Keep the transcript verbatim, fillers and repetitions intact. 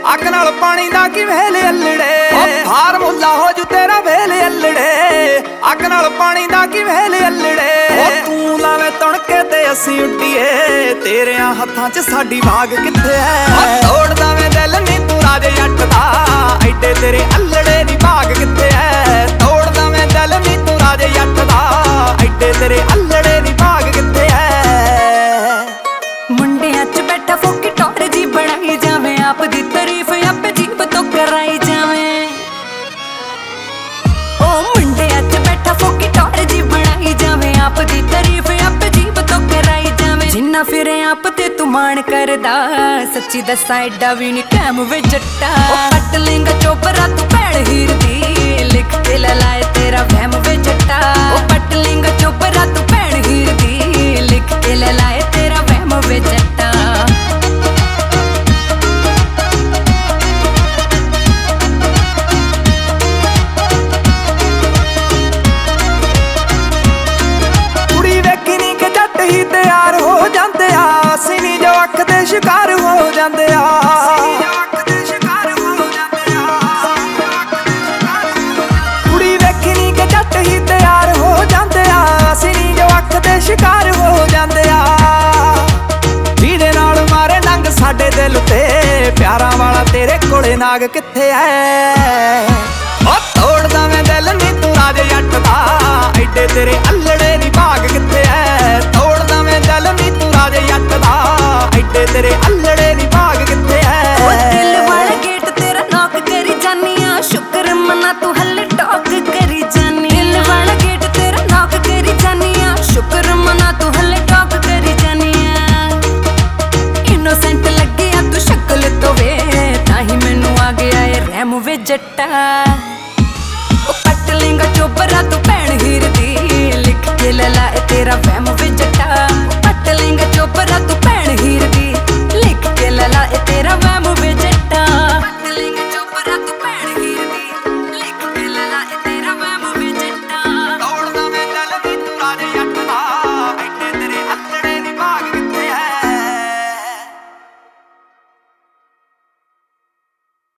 ਅੱਗ ਨਾਲ ਪਾਣੀ ਦਾ ਕੀ ਵੇਲ ਅਲੜੇ ਹਾਰ ਮੁੱਲਾ ਹੋ ਜੂ ਤੇਰਾ ਵੇਲ ਅਲੜੇ ਅੱਗ ਨਾਲ ਪਾਣੀ ਦਾ ਕੀ ਵੇਲ ਅਲੜੇ ਉਹ ਤੂੰ ਲਾਵੇਂ ਤਣਕੇ ਤੇ ਅਸੀਂ ਉੱਡੀਏ ਤੇਰਿਆਂ ਹੱਥਾਂ 'ਚ ਸਾਡੀ ਬਾਗ ਕਿੱਥੇ ਐ ਤੋੜਦਾ ਵੇਂ ਦਿਲ ਨੀ ਤੂੰ ਰਾਜੇ ਜੱਟ ਦਾ ਐਡੇ ਤੇਰੇ ਅਲੜੇ ਦੀ ਬਾਗ ਕਿੱਥੇ ਐ ਤੋੜਦਾ ਵੇਂ ਦਿਲ ਨੀ ਤੂੰ ਰਾਜੇ ਜੱਟ ਦਾ ਐਡੇ ਤੇਰੇ ਅਲੜੇ ਦੀ ਬਾਗ ਕਿੱਥੇ ਐ ਮੁੰਡਿਆਂ 'ਚ ਬੈਠਾ ਫੋਕੀ ਟੌਰ ਜੀ ਬਣਾਈ ਜਾਵੇਂ ਆਪ ਦੀ ਤਾਰੀਫ ਆਪੇ ਜੀਬ ਤੋਂ ਕਰਾਈ ਜਾਵੇਂ ਉਹ ਮੁੰਡਿਆਂ 'ਚ ਬੈਠਾ ਫੋਕੀ ਟੌਰ ਜੀ ਬਣਾਈ ਜਾਵੇਂ ਆਪ ਦੀ ਤਾਰੀਫ ਆਪੇ ਜੀਬ ਤੋਂ ਕਰਾਈ ਜਾਵੇਂ ਜਿੰਨਾ ਫਿਰੇ ਆਪ ਤੇ ਤੂੰ ਮਾਣ ਕਰਦਾ ਸੱਚੀ ਦੱਸਾਂ ਐਡਾ ਵੀ ਨੀ ਕੈਮ ਵੇ ਜੱਟਾ ਉਹ ਕੱਟ ਲੇਂਗਾ ਚੋਬਰਾ ਤੂੰ ਭੈਣ ਹੀਰ ਦੀ ਲਿਖ ਕੇ ਲੈ ਲਾਏ ਤੇਰਾ ਵਹਿਮ ਵੇ ਜੱਟਾ ਉਹ ਕੱਟ ਲੇਂਗਾ ਚੋਬਰਾ ਤੂੰ ਭੈਣ ਹੀਰ ਦੀ ਲਿਖ ਕੇ ਲੈ ਲਾਏ ਤੇਰਾ ਵਹਿਮ ਵੇ ਜੱਟਾ ਤਿਆਰ ਹੋ ਜਾਂਦੇ ਆ ਅਸੀਂ ਨੀ ਜੋ ਅੱਖ ਦੇ ਸ਼ਿਕਾਰ ਹੋ ਜਾਂਦੇ ਆ ਕੁੜੀ ਵੇਖੀ ਨੀ ਕਿ ਜੱਟ ਹੀ ਤਿਆਰ ਹੋ ਜਾਂਦੇ ਆ ਅਸੀਂ ਨੀ ਜੋ ਅੱਖ ਦੇ ਸ਼ਿਕਾਰ ਹੋ ਜਾਂਦੇ ਆ ਜਿਹਦੇ ਨਾਲ ਮਾਰੇ ਨੰਗ ਸਾਡੇ ਦਿਲ ਤੇ ਪਿਆਰਾਂ ਵਾਲਾ ਤੇਰੇ ਕੋਲੇ ਨਾਗ ਕਿੱਥੇ ਐ ਉਹ ਤੋੜਦਾ ਮੈਂ ਦਿਲ ਨੀ ਤੂੰ ਰਾਜੇ ਜੱਟ ਦਾ ਐਡੇ ਤੇਰੇ ਅਲੜੇ ਦੀ ਬਾਗ ਕਿੱਥੇ ਐ ਤੋੜਦਾ ਮੈਂ ਦਿਲ ਨੀ ਤੂੰ ਰਾਜੇ ਜੱਟ ਦਾ ਐਡੇ ਤੇਰੇ ਅਲੜੇ ਦੀ ਬਾਗ ਕਿੱਥੇ ਐ ਉਹ ਦਿਲ ਵਾਲਾ ਗੇਟ ਤੇਰਾ ਨੌਕ ਕਰੀ ਜਾਨੀ ਆ ਸ਼ੁਕਰ ਮਨਾ ਤੂੰ ਹੱਲੇ ਟੌਕ ਕਰੀ ਜਾਨੀ ਦਿਲ ਵਾਲਾ ਗੇਟ ਤੇਰਾ ਨੌਕ ਕਰੀ ਜਾਨੀ ਆ ਸ਼ੁਕਰ ਮਨਾ ਤੂੰ ਹੱਲੇ ਟੌਕ ਕਰੀ ਜਾਨੀ ਆ ਇਨੋਸੈਂਟ ਲੱਗਿਆ ਤੂੰ ਸ਼ਕਲ ਤੋਂ ਵੇ ਤਾਂ ਹੀ ਮੈਨੂੰ ਆ ਗਿਆ ਏ ਰਹਿਮ ਵੇ ਜੱਟਾ